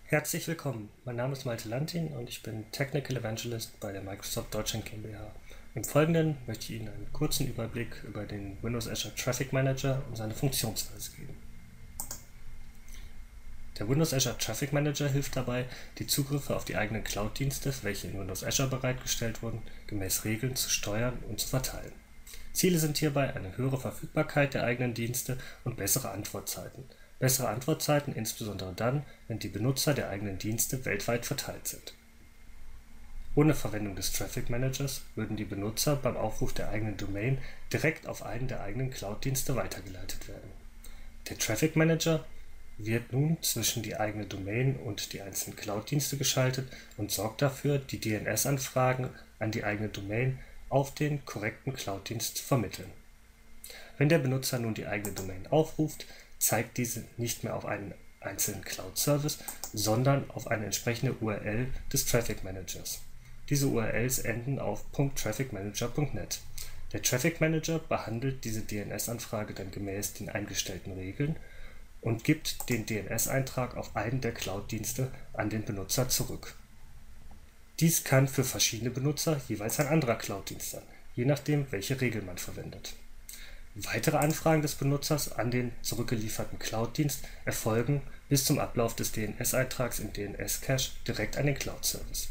Herzlich willkommen, mein Name ist Malte Lantin und ich bin Technical Evangelist bei der Microsoft Deutschland GmbH. Im Folgenden möchte ich Ihnen einen kurzen Überblick über den Windows Azure Traffic Manager und seine Funktionsweise geben. Der Windows Azure Traffic Manager hilft dabei, die Zugriffe auf die eigenen Cloud-Dienste, welche in Windows Azure bereitgestellt wurden, gemäß Regeln zu steuern und zu verteilen. Ziele sind hierbei eine höhere Verfügbarkeit der eigenen Dienste und bessere Antwortzeiten. Bessere Antwortzeiten insbesondere dann, wenn die Benutzer der eigenen Dienste weltweit verteilt sind. Ohne Verwendung des Traffic Managers würden die Benutzer beim Aufruf der eigenen Domain direkt auf einen der eigenen Cloud-Dienste weitergeleitet werden. Der Traffic Manager wird nun zwischen die eigene Domain und die einzelnen Cloud-Dienste geschaltet und sorgt dafür, die DNS-Anfragen an die eigene Domain auf den korrekten Cloud-Dienst zu vermitteln. Wenn der Benutzer nun die eigene Domain aufruft, zeigt diese nicht mehr auf einen einzelnen Cloud-Service, sondern auf eine entsprechende URL des Traffic Managers. Diese URLs enden auf .trafficmanager.net. Der Traffic Manager behandelt diese DNS-Anfrage dann gemäß den eingestellten Regeln und gibt den DNS-Eintrag auf einen der Cloud-Dienste an den Benutzer zurück. Dies kann für verschiedene Benutzer jeweils ein anderer Cloud-Dienst sein, je nachdem, welche Regel man verwendet. Weitere Anfragen des Benutzers an den zurückgelieferten Cloud-Dienst erfolgen bis zum Ablauf des DNS-Eintrags im DNS-Cache direkt an den Cloud-Service.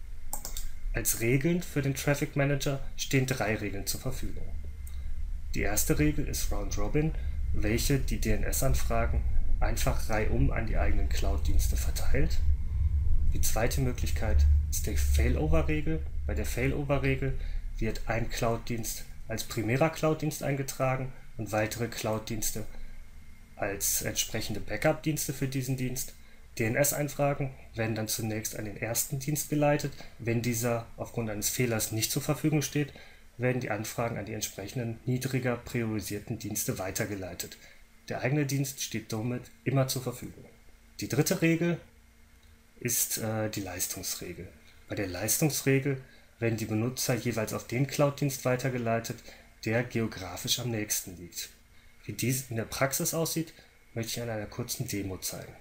Als Regeln für den Traffic Manager stehen 3 Regeln zur Verfügung. Die erste Regel ist Round Robin, welche die DNS-Anfragen einfach reihum an die eigenen Cloud-Dienste verteilt. Die zweite Möglichkeit ist die Failover-Regel. Bei der Failover-Regel wird ein Cloud-Dienst als primärer Cloud-Dienst eingetragen und weitere Cloud-Dienste als entsprechende Backup-Dienste für diesen Dienst. DNS-Einfragen werden dann zunächst an den ersten Dienst geleitet. Wenn dieser aufgrund eines Fehlers nicht zur Verfügung steht, werden die Anfragen an die entsprechenden niedriger priorisierten Dienste weitergeleitet. Der eigene Dienst steht somit immer zur Verfügung. Die dritte Regel ist die Leistungsregel. Bei der Leistungsregel werden die Benutzer jeweils auf den Cloud-Dienst weitergeleitet, der geografisch am nächsten liegt. Wie dies in der Praxis aussieht, möchte ich an einer kurzen Demo zeigen.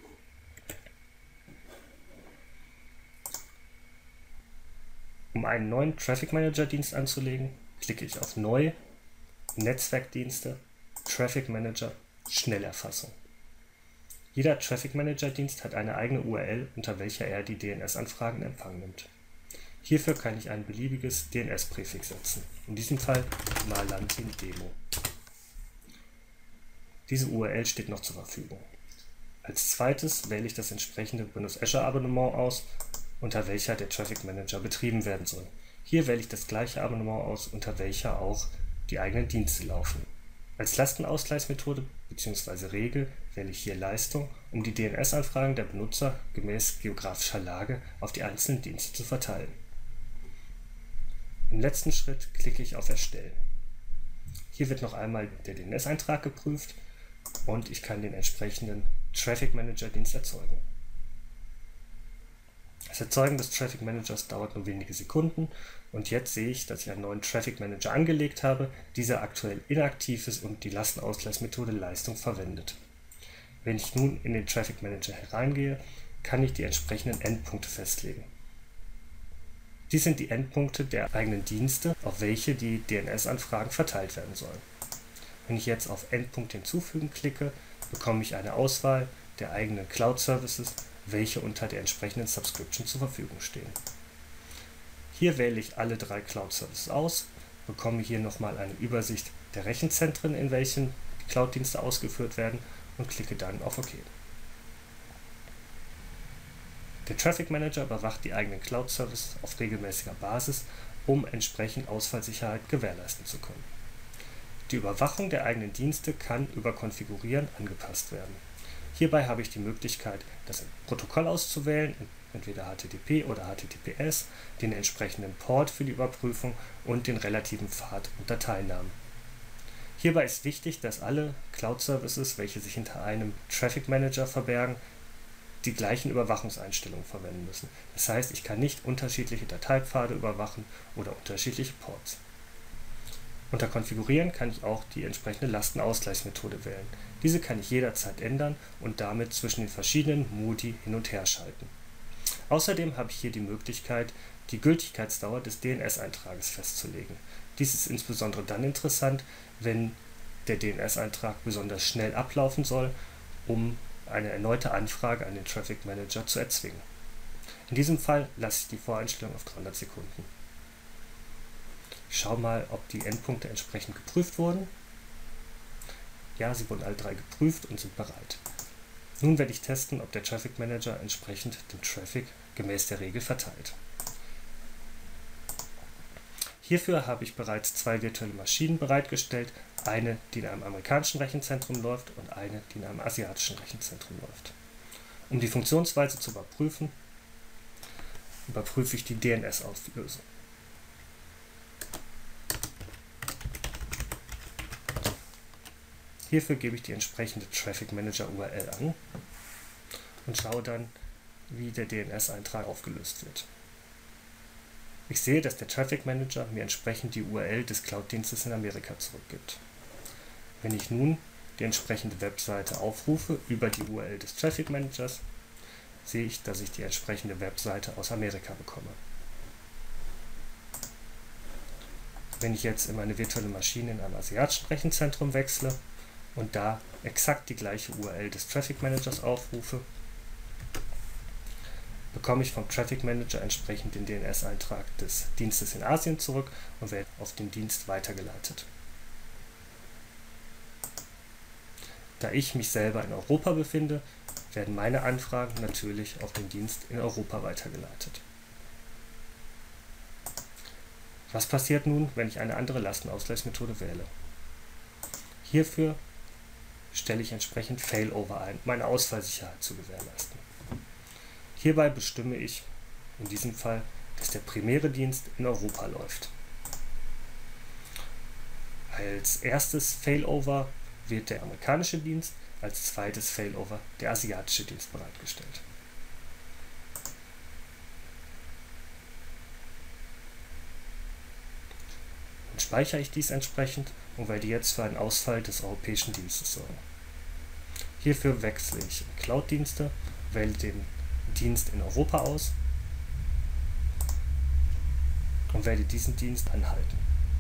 Um einen neuen Traffic Manager Dienst anzulegen, klicke ich auf Neu, Netzwerkdienste, Traffic Manager, Schnellerfassung. Jeder Traffic Manager Dienst hat eine eigene URL, unter welcher er die DNS-Anfragen in Empfang nimmt. Hierfür kann ich ein beliebiges DNS-Präfix setzen, in diesem Fall Malantin Demo. Diese URL steht noch zur Verfügung. Als zweites wähle ich das entsprechende Windows Azure Abonnement aus, unter welcher der Traffic Manager betrieben werden soll. Hier wähle ich das gleiche Abonnement aus, unter welcher auch die eigenen Dienste laufen. Als Lastenausgleichsmethode bzw. Regel wähle ich hier Leistung, um die DNS-Anfragen der Benutzer gemäß geografischer Lage auf die einzelnen Dienste zu verteilen. Im letzten Schritt klicke ich auf Erstellen. Hier wird noch einmal der DNS-Eintrag geprüft und ich kann den entsprechenden Traffic Manager Dienst erzeugen. Das Erzeugen des Traffic Managers dauert nur wenige Sekunden und jetzt sehe ich, dass ich einen neuen Traffic Manager angelegt habe, dieser aktuell inaktiv ist und die Lastenausgleichsmethode Leistung verwendet. Wenn ich nun in den Traffic Manager hereingehe, kann ich die entsprechenden Endpunkte festlegen. Dies sind die Endpunkte der eigenen Dienste, auf welche die DNS-Anfragen verteilt werden sollen. Wenn ich jetzt auf Endpunkt hinzufügen klicke, bekomme ich eine Auswahl der eigenen Cloud-Services, welche unter der entsprechenden Subscription zur Verfügung stehen. Hier wähle ich alle 3 Cloud-Services aus, bekomme hier nochmal eine Übersicht der Rechenzentren, in welchen die Cloud-Dienste ausgeführt werden und klicke dann auf OK. Der Traffic Manager überwacht die eigenen Cloud-Services auf regelmäßiger Basis, um entsprechend Ausfallsicherheit gewährleisten zu können. Die Überwachung der eigenen Dienste kann über Konfigurieren angepasst werden. Hierbei habe ich die Möglichkeit, das Protokoll auszuwählen, entweder HTTP oder HTTPS, den entsprechenden Port für die Überprüfung und den relativen Pfad und Dateinamen. Hierbei ist wichtig, dass alle Cloud-Services, welche sich hinter einem Traffic Manager verbergen, die gleichen Überwachungseinstellungen verwenden müssen. Das heißt, ich kann nicht unterschiedliche Dateipfade überwachen oder unterschiedliche Ports. Unter Konfigurieren kann ich auch die entsprechende Lastenausgleichsmethode wählen. Diese kann ich jederzeit ändern und damit zwischen den verschiedenen Modi hin und her schalten. Außerdem habe ich hier die Möglichkeit, die Gültigkeitsdauer des DNS-Eintrages festzulegen. Dies ist insbesondere dann interessant, wenn der DNS-Eintrag besonders schnell ablaufen soll, um eine erneute Anfrage an den Traffic Manager zu erzwingen. In diesem Fall lasse ich die Voreinstellung auf 300 Sekunden. Ich schaue mal, ob die Endpunkte entsprechend geprüft wurden. Ja, sie wurden alle 3 geprüft und sind bereit. Nun werde ich testen, ob der Traffic Manager entsprechend den Traffic gemäß der Regel verteilt. Hierfür habe ich bereits 2 virtuelle Maschinen bereitgestellt, eine, die in einem amerikanischen Rechenzentrum läuft und eine, die in einem asiatischen Rechenzentrum läuft. Um die Funktionsweise zu überprüfen, überprüfe ich die DNS-Auflösung. Hierfür gebe ich die entsprechende Traffic Manager URL an und schaue dann, wie der DNS-Eintrag aufgelöst wird. Ich sehe, dass der Traffic Manager mir entsprechend die URL des Cloud-Dienstes in Amerika zurückgibt. Wenn ich nun die entsprechende Webseite aufrufe über die URL des Traffic Managers, sehe ich, dass ich die entsprechende Webseite aus Amerika bekomme. Wenn ich jetzt in meine virtuelle Maschine in einem asiatischen Rechenzentrum wechsle und da exakt die gleiche URL des Traffic Managers aufrufe, bekomme ich vom Traffic Manager entsprechend den DNS-Eintrag des Dienstes in Asien zurück und werde auf den Dienst weitergeleitet. Da ich mich selber in Europa befinde, werden meine Anfragen natürlich auf den Dienst in Europa weitergeleitet. Was passiert nun, wenn ich eine andere Lastenausgleichsmethode wähle? Hierfür stelle ich entsprechend Failover ein, um eine Ausfallsicherheit zu gewährleisten. Hierbei bestimme ich in diesem Fall, dass der primäre Dienst in Europa läuft. Als erstes Failover wird der amerikanische Dienst, als zweites Failover der asiatische Dienst bereitgestellt. Dann speichere ich dies entsprechend und werde jetzt für einen Ausfall des europäischen Dienstes sorgen. Hierfür wechsle ich in Cloud-Dienste, wähle den Dienst in Europa aus und werde diesen Dienst anhalten.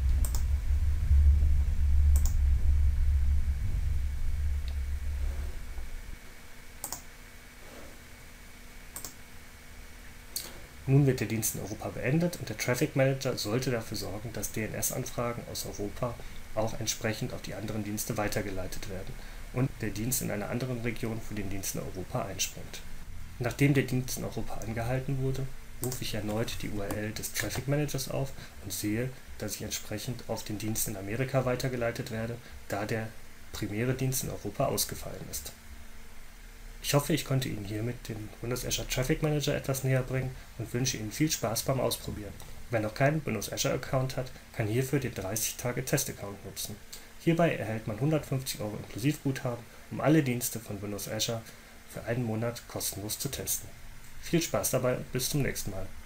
Nun wird der Dienst in Europa beendet und der Traffic Manager sollte dafür sorgen, dass DNS-Anfragen aus Europa auch entsprechend auf die anderen Dienste weitergeleitet werden und der Dienst in einer anderen Region für den Dienst in Europa einspringt. Nachdem der Dienst in Europa angehalten wurde, rufe ich erneut die URL des Traffic Managers auf und sehe, dass ich entsprechend auf den Dienst in Amerika weitergeleitet werde, da der primäre Dienst in Europa ausgefallen ist. Ich hoffe, ich konnte Ihnen hiermit den Windows Azure Traffic Manager etwas näher bringen und wünsche Ihnen viel Spaß beim Ausprobieren. Wer noch keinen Windows Azure Account hat, kann hierfür den 30-Tage-Test-Account nutzen. Hierbei erhält man 150 € Inklusivguthaben, um alle Dienste von Windows Azure für einen Monat kostenlos zu testen. Viel Spaß dabei und bis zum nächsten Mal.